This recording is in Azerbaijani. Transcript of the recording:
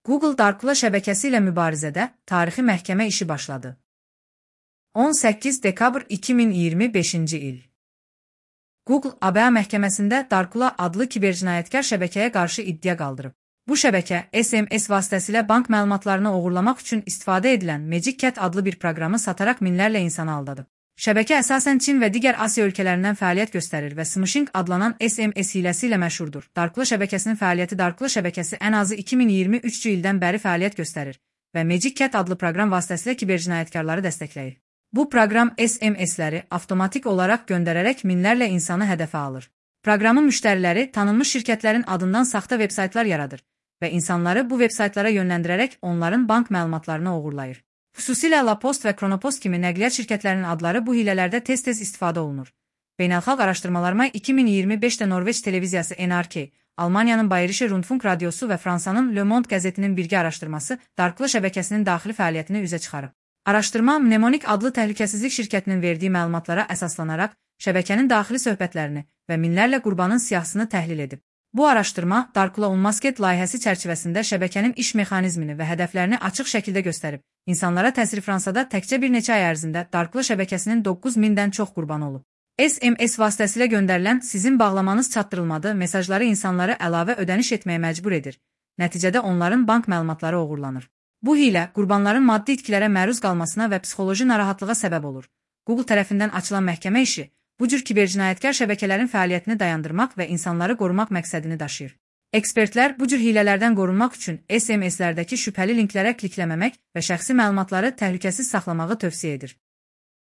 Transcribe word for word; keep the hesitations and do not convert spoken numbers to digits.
Google Darkula şəbəkəsi ilə mübarizədə tarixi məhkəmə işi başladı. on səkkiz dekabr iki min iyirmi beşinci il. Google A B A məhkəməsində Darkula adlı kibercinayətkar şəbəkəyə qarşı iddia qaldırıb. Bu şəbəkə S M S vasitəsilə bank məlumatlarını oğurlamaq üçün istifadə edilən Magic Cat adlı bir proqramı sataraq minlərlə insanı aldadıb. Şəbəkə əsasən Çin və digər Asiya ölkələrindən fəaliyyət göstərir və smishing adlanan S M S hiləsi ilə məşhurdur. Darkula şəbəkəsinin fəaliyyəti Darkula şəbəkəsi ən azı iki min iyirmi üçüncü ildən bəri fəaliyyət göstərir və Magic Cat adlı proqram vasitəsilə kibercinayətkarları dəstəkləyir. Bu proqram S M S-ləri avtomatik olaraq göndərərək minlərlə insanı hədəfə alır. Proqramın müştəriləri tanınmış şirkətlərin adından saxta veb-saytlar yaradır və insanları bu veb-saytlara yönləndirərək onların bank məlumatlarını oğurlayır. Xüsusilə Lapost və Kronopost kimi nəqliyyat şirkətlərinin adları bu hilələrdə tez-tez istifadə olunur. Beynəlxalq araşdırmalarına iki min iyirmi beşdə Norveç televiziyası N R K, Almaniyanın Bayerische Rundfunk radiosu və Fransanın Le Monde qəzetinin birgə araşdırması Darkula şəbəkəsinin daxili fəaliyyətini üzə çıxarıb. Araşdırma Mnemonic adlı təhlükəsizlik şirkətinin verdiyi məlumatlara əsaslanaraq şəbəkənin daxili söhbətlərini və minlərlə qurbanın siyahısını təhlil edib. Bu araşdırma Darkula Unmasked layihəsi çərçivəsində şəbəkənin iş mexanizmini və hədəflərini açıq şəkildə göstərib. İnsanlara təsir Fransada təkcə bir neçə ay ərzində Darkula şəbəkəsinin doqquz mindən çox qurbanı olub. S M S vasitəsilə göndərilən sizin bağlamanız çatdırılmadı mesajları insanları əlavə ödəniş etməyə məcbur edir. Nəticədə onların bank məlumatları oğurlanır. Bu hilə qurbanların maddi itkilərə məruz qalmasına və psixoloji narahatlığa səbəb olur. Google tərəfindən açılan məhkəmə işi bu cür kibercinayətkar şəbəkələrin fəaliyyətini dayandırmaq və insanları qorumaq məqsədini daşıyır. Ekspertlər bu cür hilələrdən qorunmaq üçün S M S-lərdəki şübhəli linklərə klikləməmək və şəxsi məlumatları təhlükəsiz saxlamağı tövsiyə edir.